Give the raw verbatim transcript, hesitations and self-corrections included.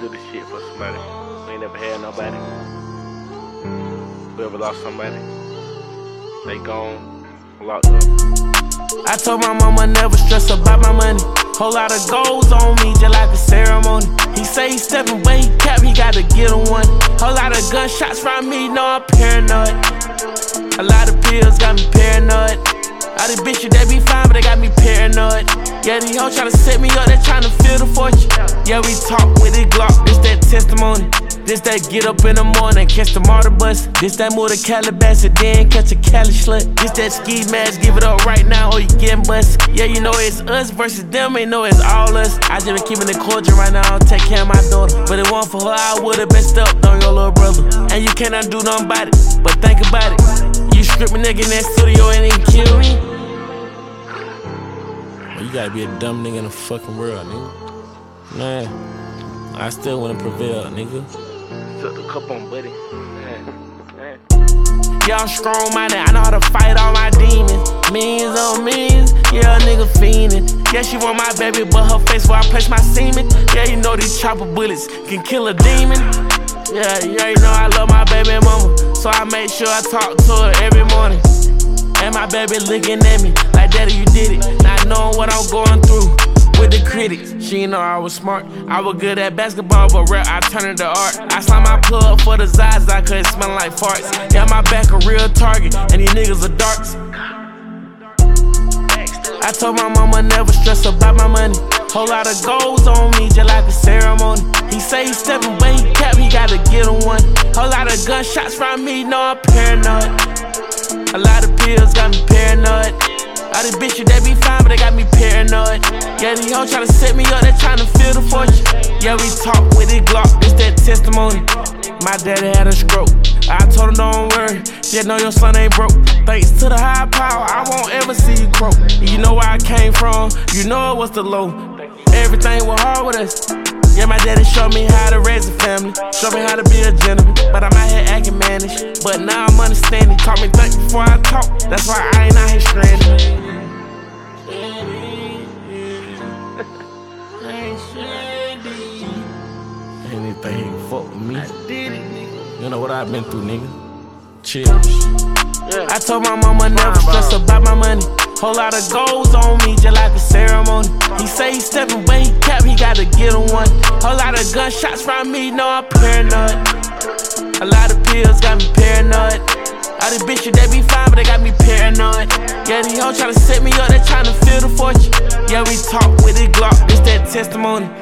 do this shit for somebody. We ain't never had nobody. Whoever lost somebody, they gone, locked up. I told my mama never stress about my money. Whole lot of goals on me, just like a ceremony. He say he steppin', but he cap, he gotta get him one. Whole lot of gunshots from me, know I'm paranoid. A lot of pills got me paranoid. All these bitches, they be fine, but they got me paranoid. Yeah, these hoes tryna set me up, they tryna feel the fortune. Yeah, we talk with it Glock, this that testimony. This that get up in the morning, catch the martyr bus. This that move to Calabasas, then catch a Cali slut. This that ski mask, give it up right now or you getting bust. Yeah, you know it's us versus them, ain't know it's all us. I just been keeping it cordial right now, take care of my daughter. But it wasn't for her, I would've been stuck on your little brother. And you cannot do nothing about it, but think about it. You strip me nigga in that studio and then kill me. Well, you gotta be a dumb nigga in the fucking world, nigga. Man, I still wanna prevail, nigga. Took the cup on, buddy. Man, man. Yeah, I'm strong-minded, I know how to fight all my demons. Millions on millions, yeah, a nigga fiendin'. Yeah, she want my baby, but her face where I place my semen. Yeah, you know these chopper bullets can kill a demon. Yeah, yeah, you know I love my baby mama, so I make sure I talk to her every morning. And my baby looking at me like, daddy, you did it. Not knowing what I'm going through with the critics. She didn't know I was smart. I was good at basketball, but rap, I turned it to art. I slime my plug for the Zaza, cause it smell like farts. Yeah, my back a real target, and these niggas are darts. I told my mama never stress about my money. Whole lot of goals on me, just like a ceremony. He say he steppin', but he cap, he gotta get him one. Whole lot of gunshots from me, know I'm paranoid. A lot of pills got me paranoid. All these bitches, they be fine, but they got me paranoid. Yeah, these hoes tryna set me up, they tryna feel the fortune. Yeah, we talk with it Glock, this that testimony. My daddy had a stroke, I told him don't worry, just know your son ain't broke. Thanks to the high power, I won't ever see you croak. You know where I came from, you know it was the low. Everything was hard with us. Yeah, my daddy showed me how to raise a family, showed me how to be a gentleman. But I'm out here acting mannish, but now I'm understanding. Taught me think before I talk, that's why I ain't out here stranded. Anything fuck with me. I did it, nigga. You know what I've been through, nigga. Chill. Yeah. I told my mama never stress about my money. Whole lot of goals on me, just like a ceremony. He say he steppin', but he cap, he gotta get him one. Whole lot of gunshots from me, know I'm paranoid. A lot of pills got me paranoid. All these bitches, they be fine, but they got me paranoid. Yeah, these hoes tryna set me up, they tryna feel the fortune. Yeah, we talk with it Glock, this that testimony.